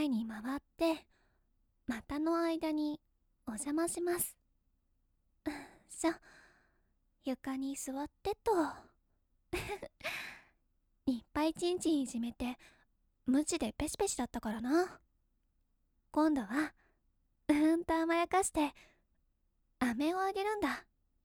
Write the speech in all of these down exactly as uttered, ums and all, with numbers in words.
前に回って股の間にお邪魔します。しょ、床に座ってと。いっぱいチンチンいじめて無知でペシペシだったからな。今度はうーんと甘やかして飴をあげるんだ。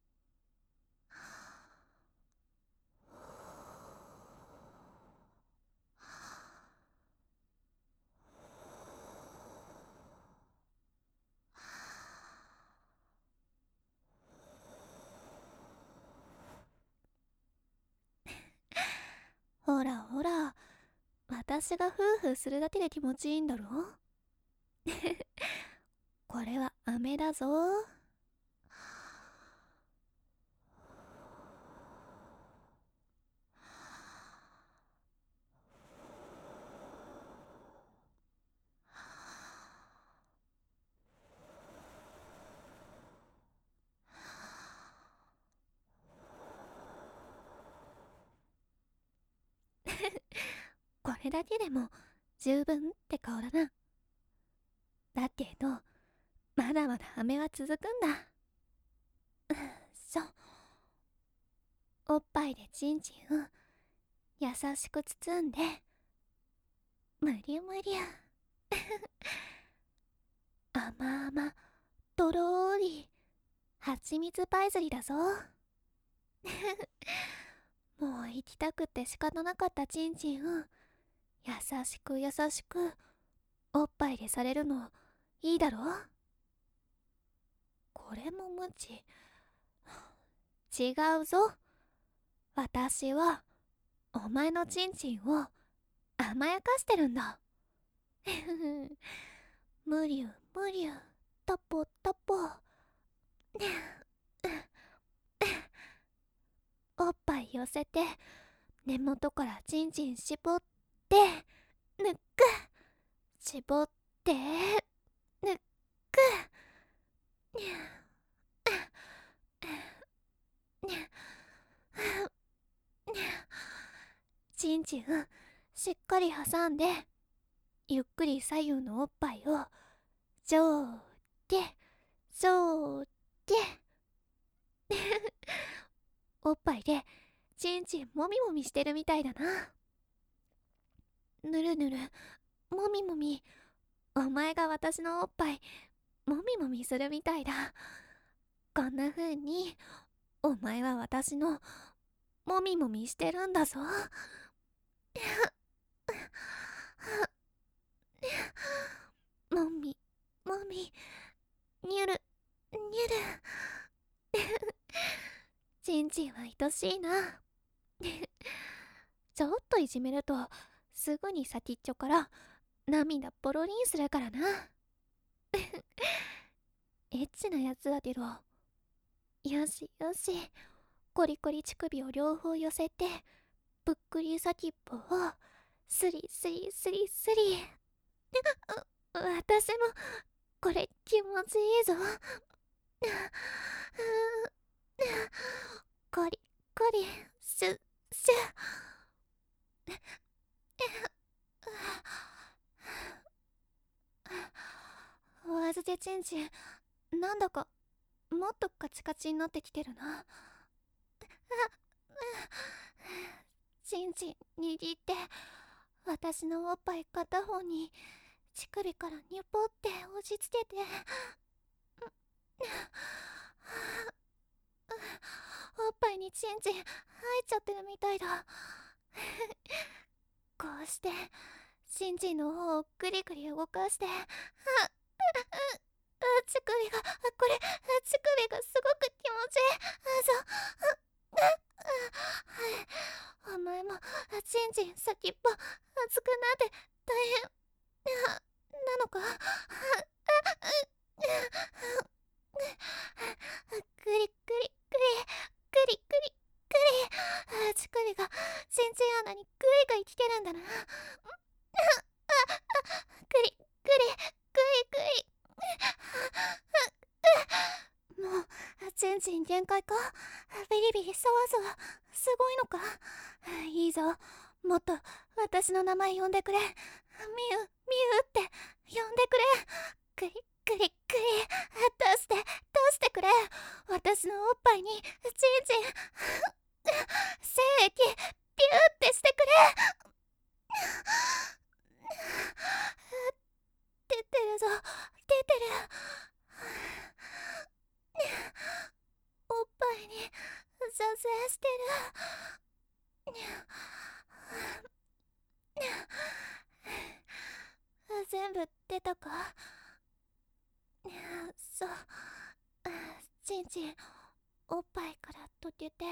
ほらほら、私がフーフーするだけで気持ちいいんだろ。これは飴だぞ。これだけでも十分って顔だな。だけどまだまだ飴は続くんだ。しょ、おっぱいでチンチンを優しく包んでむりゅむりゅ。甘々とろーりはちみつパイズリだぞ。もう行きたくて仕方なかったチンチンを優しく優しくおっぱいでされるのいいだろ。これも無知。違うぞ。私はお前のチンチンを甘やかしてるんだ。むりゅむりゅタポタポ。おっぱい寄せて根元からチンチン絞って抜く。絞って抜く。チンチンしっかり挟んでゆっくり左右のおっぱいを上下上下。おっぱいでチンチンもみもみしてるみたいだな。ぬるぬるもみもみ、お前が私のおっぱいもみもみするみたいだ。こんな風にお前は私のもみもみしてるんだぞ。もみもみにゅるにゅる。ちんちんは愛しいな。ちょっといじめるとすぐに先っちょから涙ポロリンするからな。エッチなやつだけど。よしよし、コリコリ乳首を両方寄せてぷっくり先っぽをスリスリスリスリ。私もこれ気持ちいいぞ。コリコリシュッシュ。お預けちんちん、なんだかもっとカチカチになってきてるな。ちんちん握って私のおっぱい片方に乳首からニュポって押し付けて。おっぱいにチンチン入っちゃってるみたいだ。こうしてチンチンの方をグリグリ動かして、ああ乳首が、これ乳首がすごく気持ちいい。あそう、お前もチンチン先っぽ熱くなって大変ななのか。グリグリグリグリグリグリ、乳首がチンチン穴にグイグイ来てるんだな。グリグリグイグイ。もうチンチン限界か。ビリビリそわそわすごいのか。いいぞ、 もっと私の名前呼んでくれ。みゆ、みゆって呼んでくれ。クリクリクリ、出して出してくれ。私のおっぱいにチンチン精液ピューってしてくれ。出てるぞ、出てる。おっぱいに射精してる。全部出たか。そう、ちんちんおっぱいから溶けて、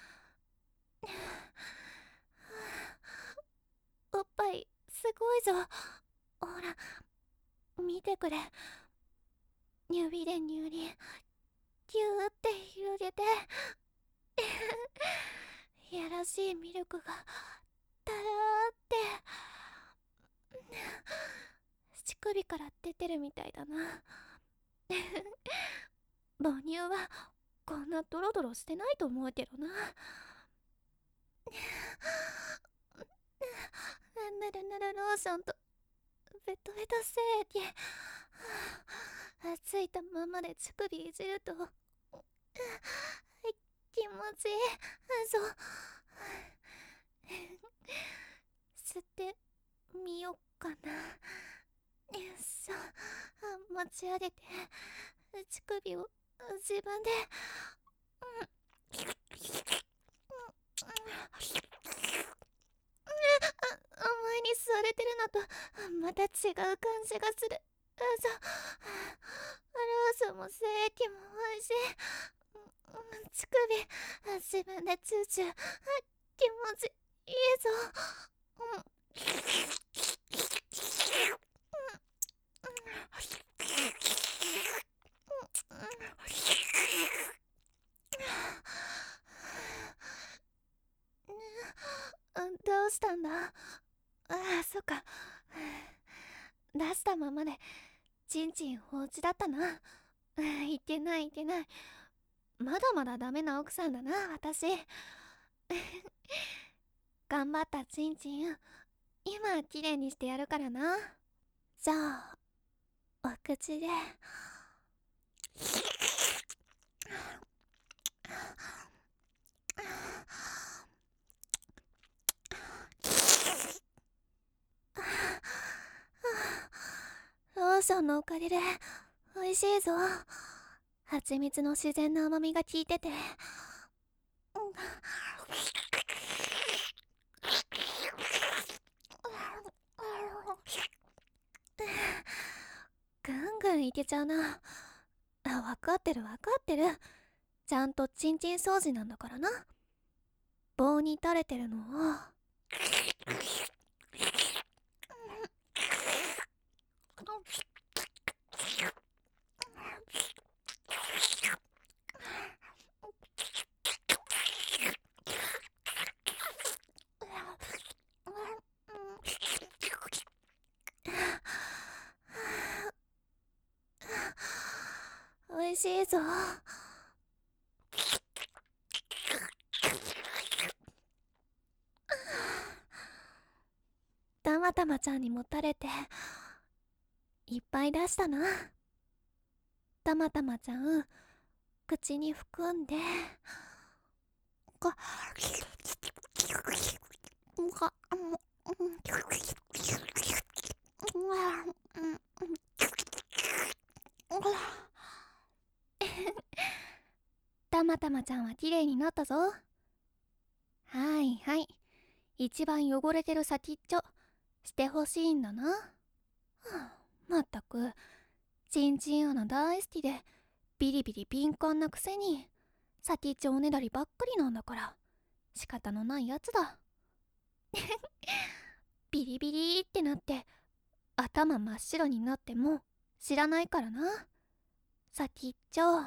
おっぱいすごいぞ。ほら見てくれ。指で乳輪ギューって広げていやらしいミルクがたらーって乳首から出てるみたいだな。母乳はこんなドロドロしてないと思うけどな。ぬるぬるローションとベトベト精液ついたままで乳首いじると気持ちいい。そう吸ってみよっかな。そう持ち上げて乳首を自分で、うん前に吸われてるのとまた違う感じがする。そうローションも精液も美味しい。乳首自分でチューチュー気持ちいいぞ。どうしたんだ。ああ、そっか。出したままでチンチン放置だったな。いけないいけない。まだまだダメな奥さんだな私。頑張ったチンチン今きれいにしてやるからな。じゃあお口でローションのおかげで美味しいぞ。蜂蜜の自然な甘みが効いてて、ぐんぐんいけちゃうな。分かってる分かってる。ちゃんとチンチン掃除なんだからな。棒に垂れてるのを美味しいぞ。たまたまちゃんにも垂れていっぱい出したな。たまたまちゃん口に含んでかかたまたまちゃんはきれいになったぞ。はいはい、一番汚れてる先っちょしてほしいんだな。はあ、まったくチンチン穴大好きでビリビリ敏感なくせに先っちょおねだりばっかりなんだから仕方のないやつだ。ビリビリってなって頭真っ白になっても知らないからな先っちょ。うん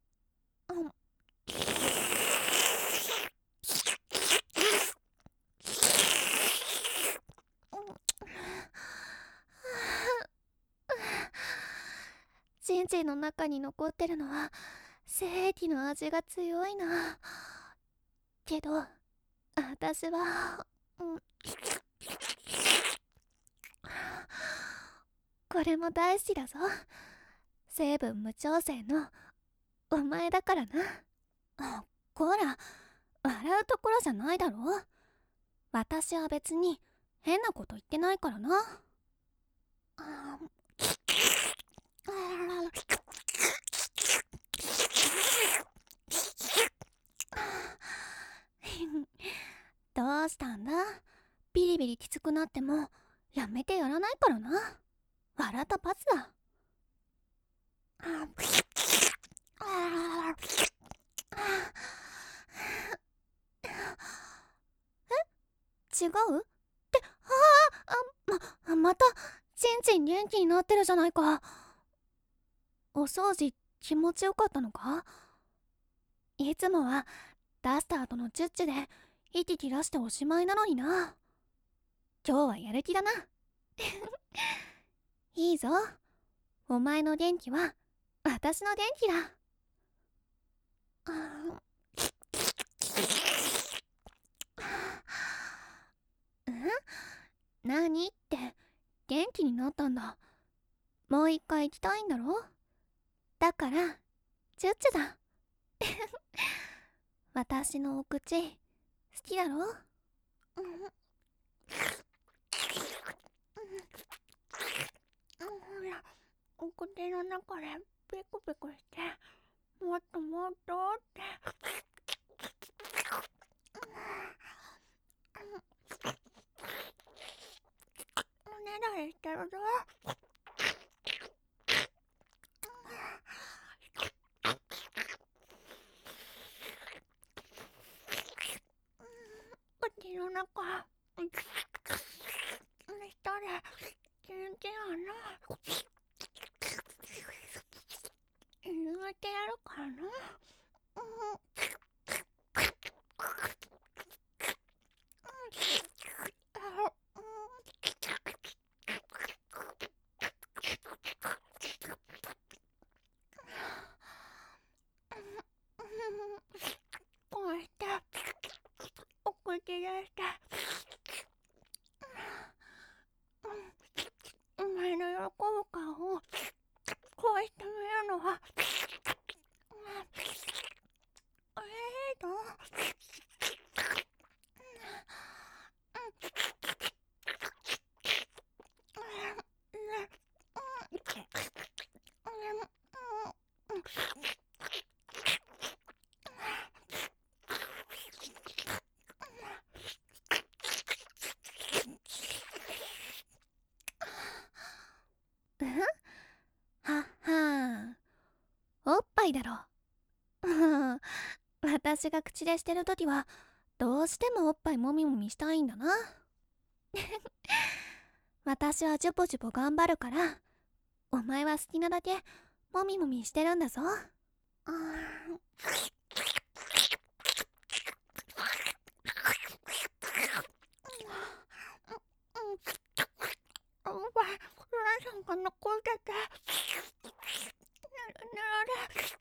チンチンの中に残ってるのは精液の味が強いな。けど私は、うん、 これも大好きだぞ。成分無調整のお前だからな。あ、こら、笑うところじゃないだろ。私は別に変なこと言ってないからな。あどうしたんだ。ビリビリきつくなってもやめてやらないからな。笑ったパスだ。違うって、ああ、ま、またちんちん元気になってるじゃないか。お掃除気持ちよかったのか。いつもは出した後のチュッチュで息切らしておしまいなのにな。今日はやる気だな。いいぞ、お前の元気は私の元気だ。ん？何って元気になったんだ。もう一回行きたいんだろ。だからチュッチュだ。私のお口好きだろ。ほら、お口の中でペコペコして、もっともっとって。おねだりしてるぞ。口の中下でキンキン穴入れてやるからな。こうしてお口でしてお前の喜ぶ顔をこうして見るのはええと。はっはー、おっぱいだろ。私が口でしてるときはどうしてもおっぱいもみもみしたいんだな。私はジュポジュポ頑張るから、お前は好きなだけもみもみしてるんだぞ。あーおっぱい、ラさんが残ってて、ぬるぬるで。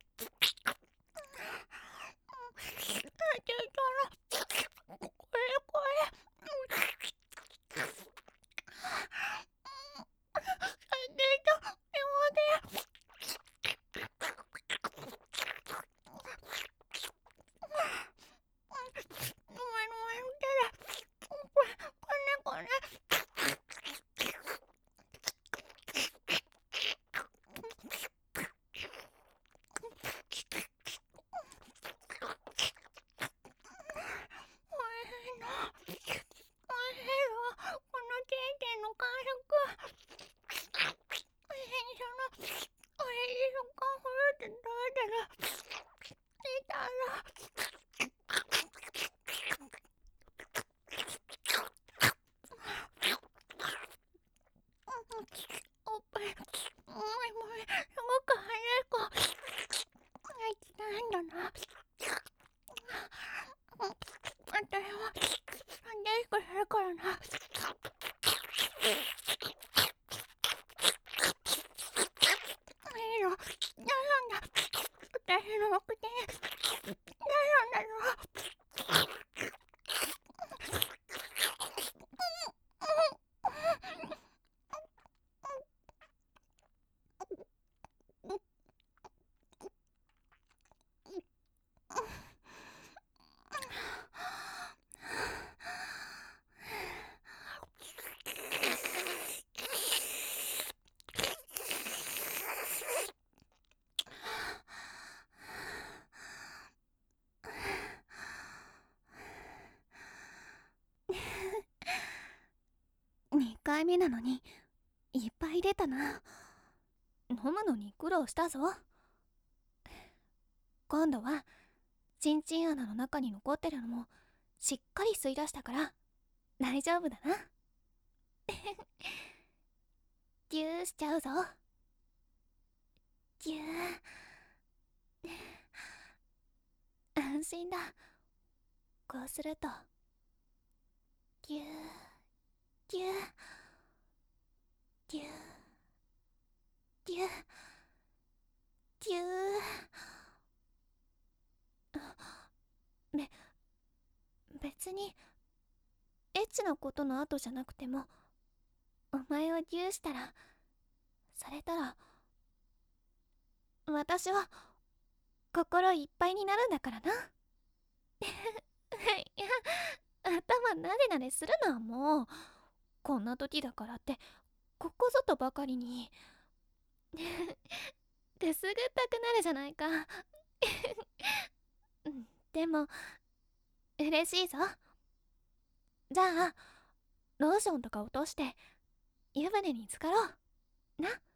目なのにいっぱい出たな。飲むのに苦労したぞ。今度はチンチン穴の中に残ってるのもしっかり吸い出したから大丈夫だな。ギューしちゃうぞ。ギュー。安心だ。こうするとギューギューギューギューギュー。べ別にエッチなことの後じゃなくてもお前をギューしたら、されたら私は心いっぱいになるんだからな。いや、頭なでなでするのはもうこんな時だからってここぞとばかりにくすぐったくなるじゃないか。でも嬉しいぞ。じゃあローションとか落として湯船に浸かろうな。